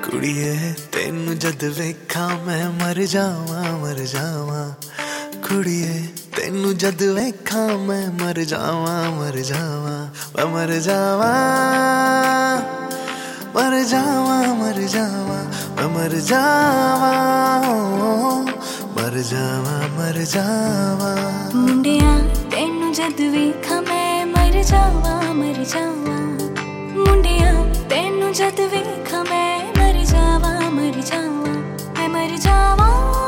कुड़िए तेनू जद वेखा मैं मर जावा कुड़िए तेनू जद वेखा मैं मर जावा मैं मर जावा मैं मर जावा मुंडिया तेनू जद वेखा मैं मर जावा मुंडिया तेनू जद वेखा मैं मर जावा मैं मर जावा मैं मर जावा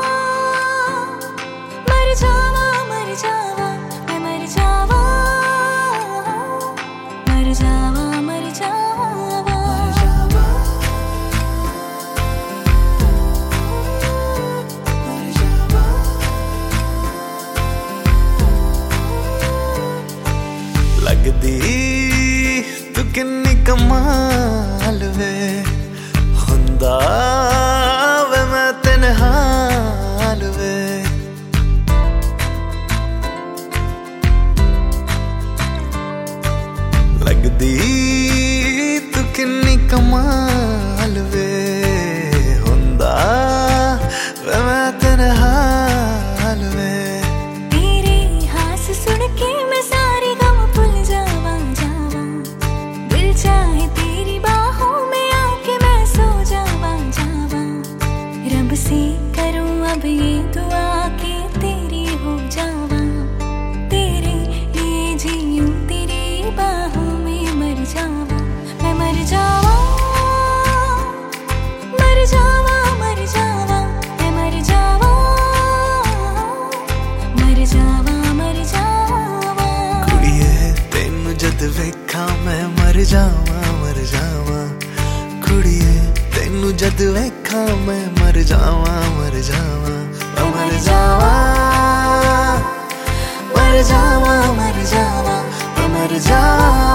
मर जावा मर जावा लगदी तू किन्नी कमाल वे हुंदा वे मैं तेन हाल वे लगदी तू किन्नी कमाल वे हुंदा वे मैं तेन हाल वे तेरे हास सुन के मैं सारी गम भूल जावा दिल चाहे तेरी बाहों में आके मैं सो जावा रब से करूं अब ये दुआ कि तेरी हो जावा तेरे लिए जीऊं तेरी बाहों में मर जावा मैं मर जावा मर जावा मैं मर जावा मर जावा कुड़िए तेनू जद वेखा मैं मर जावा कुड़िए तेनू जद वेखा मैं मर जावा मैं मर जावा मैं मर जावा